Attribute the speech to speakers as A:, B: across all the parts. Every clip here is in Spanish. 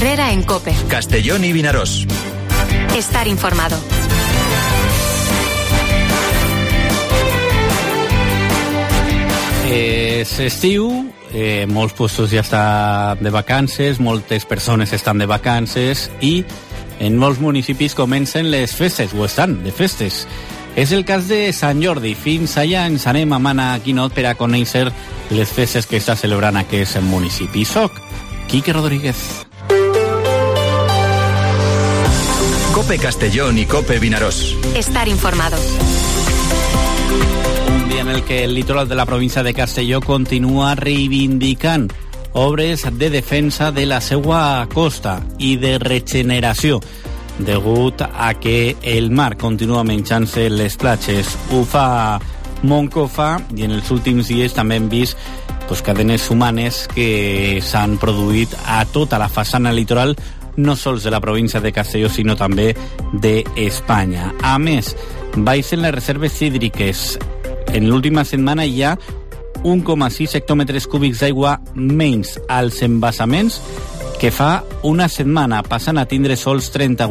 A: Herrera en COPE.
B: Castellón y Vinaròs.
A: Estar informado.
C: És estiu, molts puestos ja estan de vacances, moltes persones estan de vacances i en molts municipis comencen les festes, o estan de festes. És el cas de Sant Jordi. Fins allà ens anem a Mana Quinot per a conèixer les festes que està celebrant aquest municipi. Soc Quique Rodríguez.
B: COPE Castellón y COPE Vinaròs.
A: Estar informado.
C: Un dia en el que el litoral de la província de Castelló continua reivindicant obres de defensa de la seva costa i de regeneració degut a que el mar continua menjant-se les platges. Ho fa Moncofa i en els últims dies també hem vist cadenes humanes que s'han produït a tota la façana litoral, no sols de la província de Castelló, sinó també d'Espanya. A més, baixen les reserves hídriques. En l'última setmana hi ha 1,6 hectòmetres cúbics d'aigua menys als embassaments que fa una setmana, passant a tindre sols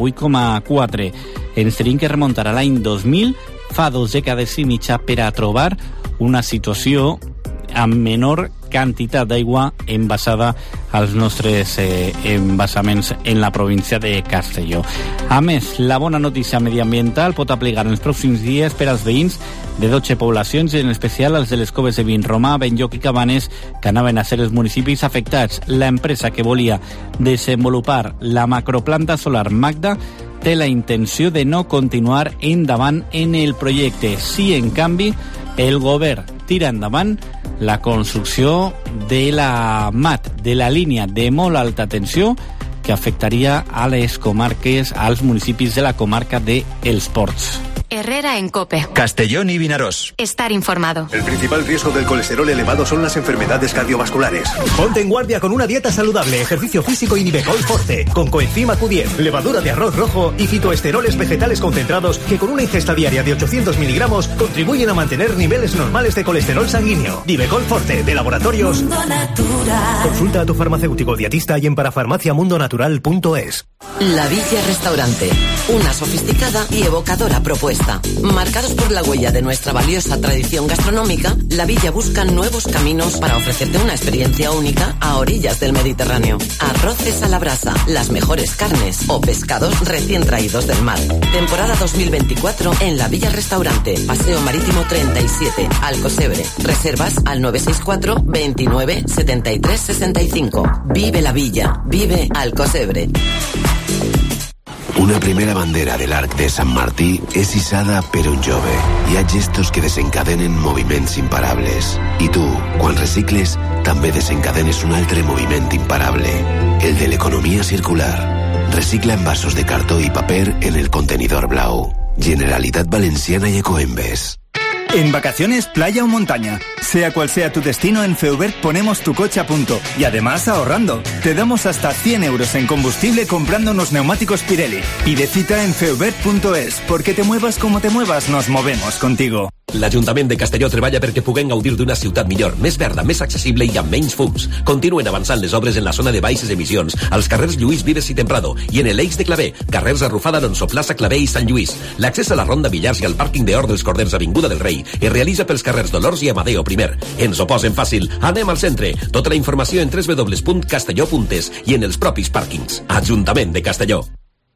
C: 38,4. Ens tenim que remuntar a l'any 2000, fa 2 dècades i mitja, per a trobar una situació amb menor quantitat d'aigua envasada als nostres embassaments en la província de Castelló. A més, la bona notícia mediambiental pot aplicar en els pròxims dies per als veïns de 12 poblacions, i en especial els de les coves de Vinromà, Benlloc i Cabanes, que anaven a ser els municipis afectats. La empresa que volia desenvolupar la macroplanta solar Magda té la intenció de no continuar endavant en el projecte. Sí, en canvi, el govern tira endavant la construcció de la MAT, de la línia de molt alta tensió, que afectaria a les comarques, als municipis de la comarca d'Els Ports.
A: Herrera en COPE.
B: Castellón y Vinaròs.
A: Estar informado.
D: El principal riesgo del colesterol elevado son las enfermedades cardiovasculares. Ponte en guardia con una dieta saludable, ejercicio físico y Nivecol Forte, con coenzima Q10, levadura de arroz rojo y fitoesteroles vegetales concentrados que con una ingesta diaria de 800 miligramos contribuyen a mantener niveles normales de colesterol sanguíneo. Nivecol Forte, de Laboratorios Mundo Natural. Consulta a tu farmacéutico dietista y en parafarmaciamundonatural.es.
E: La Villa Restaurante, una sofisticada y evocadora propuesta. Marcados por la huella de nuestra valiosa tradición gastronómica, La Villa busca nuevos caminos para ofrecerte una experiencia única a orillas del Mediterráneo. Arroces a la brasa, las mejores carnes o pescados recién traídos del mar. Temporada 2024 en La Villa Restaurante, Paseo Marítimo 37, Alcocebre. Reservas al 964 29 73 65. Vive la Villa, vive Alcocebre.
F: Una primera bandera de l'arc de Sant Martí és hissada per un jove. Hi ha gestos que desencadenen moviments imparables. I tu, quan recicles, també desencadenes un altre moviment imparable, el de l'economia circular. Recicla envasos de cartó y paper en el contenidor blau. Generalitat Valenciana y Ecoembes.
G: En vacaciones, playa o montaña, sea cual sea tu destino, en Feubert ponemos tu coche a punto y además ahorrando. Te damos hasta 100 euros en combustible comprando unos neumáticos Pirelli. Pide cita en feubert.es, porque te muevas como te muevas, nos movemos contigo.
H: L'Ajuntament de Castelló treballa perquè puguem gaudir d'una ciutat millor, més verda, més accessible i amb menys fums. Continuen avançant les obres en la zona de baixes emissions, als carrers Lluís Vives i Temprado, i en l'eix de Clavé, carrers Arrufada, Alonso Plaça, Clavé i Sant Lluís. L'accés a la Ronda Villars i al pàrquing de Hort dels Corders, Avinguda del Rei, es realitza pels carrers Dolors i Amadeo I. Ens ho posen fàcil, anem al centre. Tota la informació en www.castelló.es i en els propis pàrquings. Ajuntament de Castelló.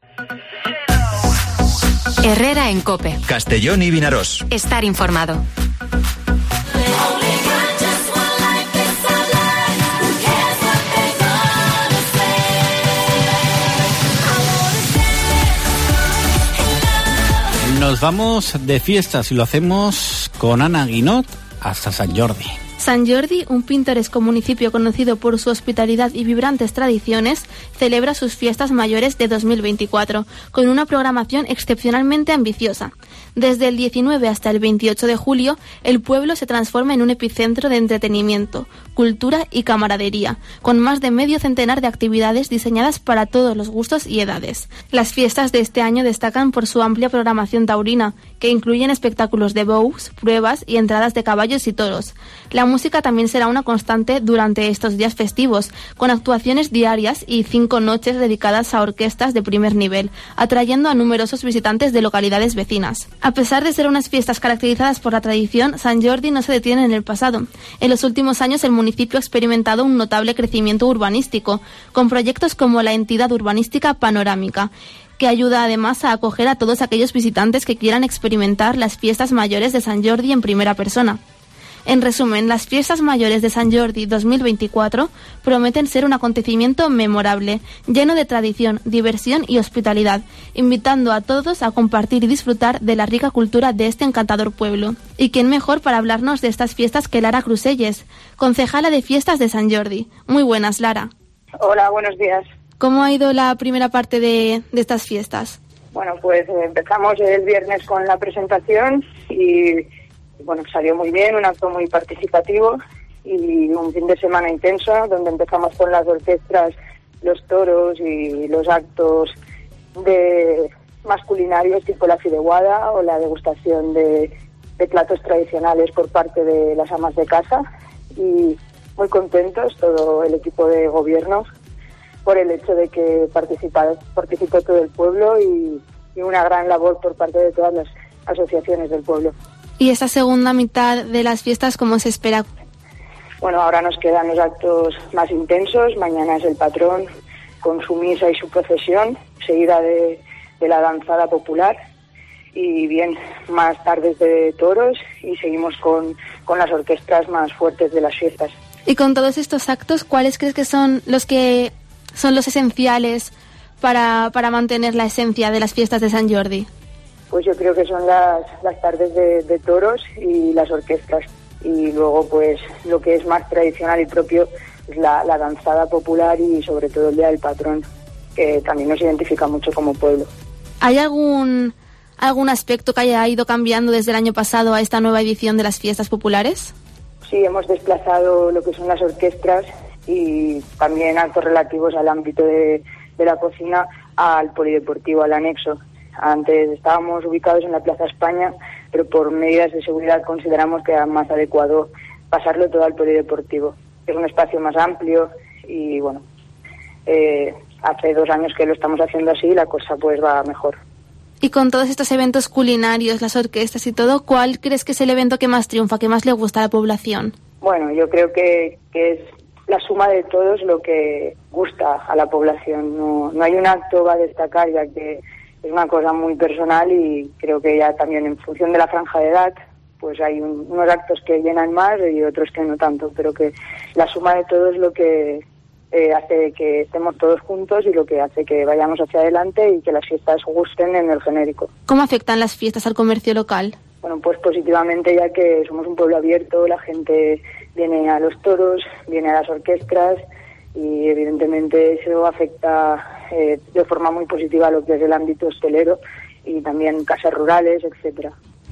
A: Herrera en COPE.
B: Castellón y Vinaròs.
A: Estar informado.
C: Nos vamos de fiestas y lo hacemos con Ana Guinot hasta Sant Jordi.
I: Sant Jordi, un pintoresco municipio conocido por su hospitalidad y vibrantes tradiciones, celebra sus fiestas mayores de 2024, con una programación excepcionalmente ambiciosa. Desde el 19 hasta el 28 de julio, el pueblo se transforma en un epicentro de entretenimiento, cultura y camaradería, con más de medio centenar de actividades diseñadas para todos los gustos y edades. Las fiestas de este año destacan por su amplia programación taurina, que incluyen espectáculos de bous, pruebas y entradas de caballos y toros. La música también será una constante durante estos días festivos, con actuaciones diarias y 5 noches dedicadas a orquestas de primer nivel, atrayendo a numerosos visitantes de localidades vecinas. A pesar de ser unas fiestas caracterizadas por la tradición, Sant Jordi no se detiene en el pasado. En los últimos años el municipio ha experimentado un notable crecimiento urbanístico, con proyectos como la entidad urbanística Panorámica, que ayuda además a acoger a todos aquellos visitantes que quieran experimentar las fiestas mayores de Sant Jordi en primera persona. En resumen, las fiestas mayores de Sant Jordi 2024 prometen ser un acontecimiento memorable, lleno de tradición, diversión y hospitalidad, invitando a todos a compartir y disfrutar de la rica cultura de este encantador pueblo. ¿Y quién mejor para hablarnos de estas fiestas que Lara Cruselles, concejala de fiestas de Sant Jordi? Muy buenas, Lara.
J: Hola, buenos días.
I: ¿Cómo ha ido la primera parte de estas fiestas?
J: Bueno, pues empezamos el viernes con la presentación y bueno, salió muy bien, un acto muy participativo y un fin de semana intenso donde empezamos con las orquestas, los toros y los actos más culinarios tipo la fideuada o la degustación de platos tradicionales por parte de las amas de casa, y muy contentos todo el equipo de gobierno por el hecho de que participó todo el pueblo y una gran labor por parte de todas las asociaciones del pueblo.
I: ¿Y esta segunda mitad de las fiestas cómo se espera?
J: Bueno, ahora nos quedan los actos más intensos. Mañana es el patrón con su misa y su procesión, seguida de la danzada popular. Y bien, más tardes de toros y seguimos con las orquestas más fuertes de las fiestas.
I: Y con todos estos actos, ¿cuáles crees que son los esenciales para mantener la esencia de las fiestas de Sant Jordi?
J: Pues yo creo que son las tardes de toros y las orquestas. Y luego, pues, lo que es más tradicional y propio es la danzada popular y sobre todo el Día del Patrón, que también nos identifica mucho como pueblo.
I: ¿Hay algún aspecto que haya ido cambiando desde el año pasado a esta nueva edición de las fiestas populares?
J: Sí, hemos desplazado lo que son las orquestas y también actos relativos al ámbito de la cocina al polideportivo, al anexo. Antes estábamos ubicados en la Plaza España, pero por medidas de seguridad consideramos que era más adecuado pasarlo todo al polideportivo. Es un espacio más amplio y bueno, hace 2 años que lo estamos haciendo así y la cosa pues va mejor.
I: Y con todos estos eventos culinarios, las orquestas y todo, ¿cuál crees que es el evento que más triunfa, que más le gusta a la población?
J: Bueno, yo creo que es la suma de todos lo que gusta a la población. No hay un acto a destacar, ya que es una cosa muy personal y creo que ya también en función de la franja de edad pues hay unos actos que llenan más y otros que no tanto, pero que la suma de todo es lo que hace que estemos todos juntos y lo que hace que vayamos hacia adelante y que las fiestas gusten en el genérico.
I: ¿Cómo afectan las fiestas al comercio local?
J: Bueno, pues positivamente, ya que somos un pueblo abierto, la gente viene a los toros, viene a las orquestas y evidentemente eso afecta de forma muy positiva lo que es el ámbito hostelero y también casas rurales, etcétera.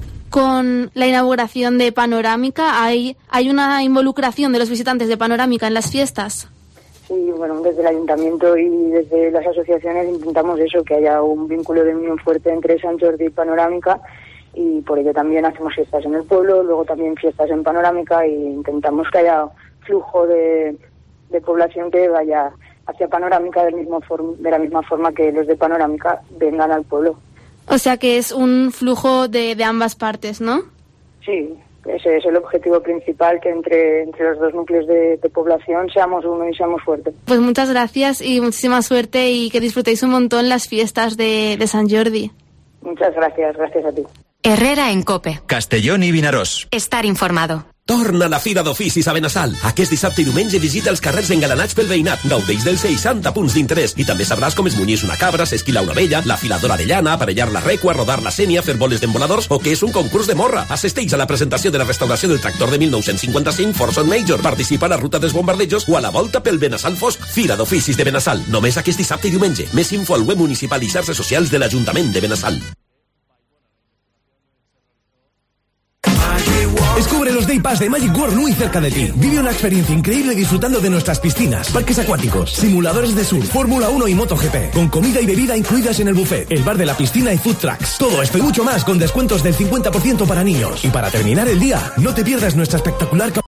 I: Con la inauguración de Panorámica, ¿hay una involucración de los visitantes de Panorámica en las fiestas?
J: Sí, bueno, desde el ayuntamiento y desde las asociaciones intentamos eso, que haya un vínculo de unión fuerte entre Sant Jordi y Panorámica, y por ello también hacemos fiestas en el pueblo, luego también fiestas en Panorámica, e intentamos que haya flujo de población que vaya hacia Panorámica de la misma forma que los de Panorámica vengan al pueblo.
I: O sea que es un flujo de ambas partes, ¿no?
J: Sí, ese es el objetivo principal, que entre los dos núcleos de población seamos uno y seamos fuertes.
I: Pues muchas gracias y muchísima suerte y que disfrutéis un montón las fiestas de Sant Jordi.
J: Muchas gracias a ti.
A: Herrera en COPE.
B: Castellón i Vinaròs.
A: Estar informado.
H: Torna la Fira d'Oficis a Benassal. Aquest dissabte i diumenge visita els carrers engalanats pel veïnat. Gaudeix dels 60 punts d'interès. I també sabràs com es munyís una cabra, s'esquila una vella, la filadora de llana, aparellar la recua, rodar la sènia, fer boles d'emboladors o que és un concurs de morra. Assisteix a la presentació de la restauració del tractor de 1955 Forson Major. Participa a la ruta dels bombardejos o a la volta pel Benassal Fosc. Fira d'Oficis de Benassal. Només aquest dissabte i diumenge. Més info al web municipal i xarxes socials de l'Ajuntament de Benassal.
K: Descubre los Day Pass de Magic World muy cerca de ti. Vive una experiencia increíble disfrutando de nuestras piscinas, parques acuáticos, simuladores de surf, Fórmula 1 y MotoGP, con comida y bebida incluidas en el buffet, el bar de la piscina y food trucks. Todo esto y mucho más con descuentos del 50% para niños. Y para terminar el día, no te pierdas nuestra espectacular